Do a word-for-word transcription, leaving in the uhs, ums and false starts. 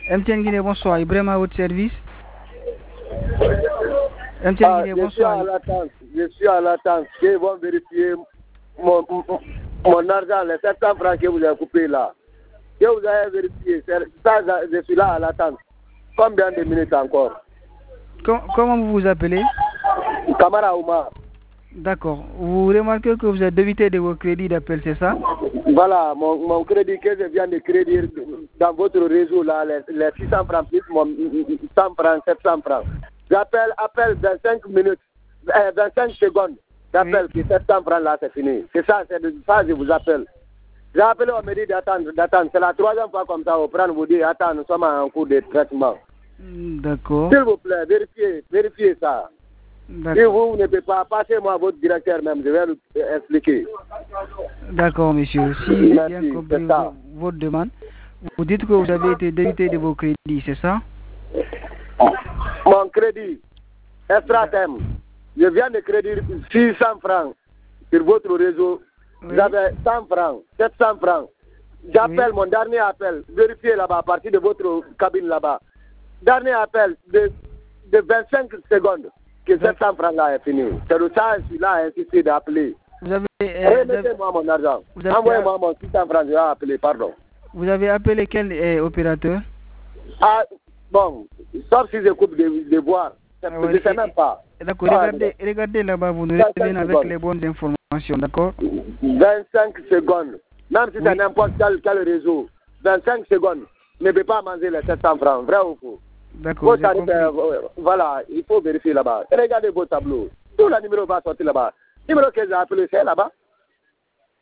M T N Guinée, bonsoir. Ibrahim à votre service. M T N Ah, Guinée, je suis à bonsoir. l'attente. Je suis à l'attente. Ils vont vérifier mon, mon, mon argent, les sept cents francs que vous avez coupé là. Que vous avez vérifié. Ça, je suis là à l'attente. Combien de minutes encore? Com- comment vous vous appelez? Kamara Oumar. D'accord. Vous remarquez que vous êtes débité de vos crédits d'appel, c'est ça? Voilà, mon, mon crédit que je viens de crédit dans votre réseau là, les, les six cents francs plus mon cent francs, sept cents francs. J'appelle, appelle vingt-cinq minutes, euh, vingt-cinq secondes. J'appelle Oui. que sept cents francs là, c'est fini. C'est ça, c'est de ça que je vous appelle. J'ai appelé, on me dit d'attendre, d'attendre. C'est la troisième fois comme ça, on prend, vous dit, attends, nous sommes en cours de traitement. D'accord. S'il vous plaît, vérifiez, vérifiez ça. Si D'accord. vous ne pouvez pas, passez-moi à votre directeur même, je vais vous expliquer. D'accord, monsieur. Si j'ai Merci, bien compris c'est ça. vo- votre demande, vous dites que vous avez été débité de vos crédits, c'est ça? Mon crédit, extra thème, je viens de crédit six cents francs sur votre réseau. Oui. J'avais cent francs, sept cents francs. J'appelle Oui. mon dernier appel, vérifiez là-bas, à partir de votre cabine là-bas. Dernier appel de, de vingt-cinq secondes, que sept cents francs là est fini. C'est le ça, je suis là à insister d'appeler. Vous avez, euh, vous avez, Remettez-moi mon argent. vous avez- Envoyez-moi mon six cents francs, je vais appeler, pardon. vous avez appelé quel euh, opérateur? Ah, bon, sauf si je coupe de, de boire. Ah Je ouais, ne sais et- même pas. D'accord, Ah, regardez, regardez là-bas, vous nous vingt-cinq revenez avec secondes. les bonnes informations, d'accord? vingt-cinq secondes. Même si Oui. c'est n'importe quel, quel réseau, vingt-cinq secondes ne peut pas manger les sept cents francs. Vrai ou faux? D'accord, Vos j'ai tarifs, compris. euh, voilà, il faut vérifier là-bas. Regardez vos tableaux. Tout le numéro va sortir là-bas. Le numéro que j'ai appelé, c'est là-bas.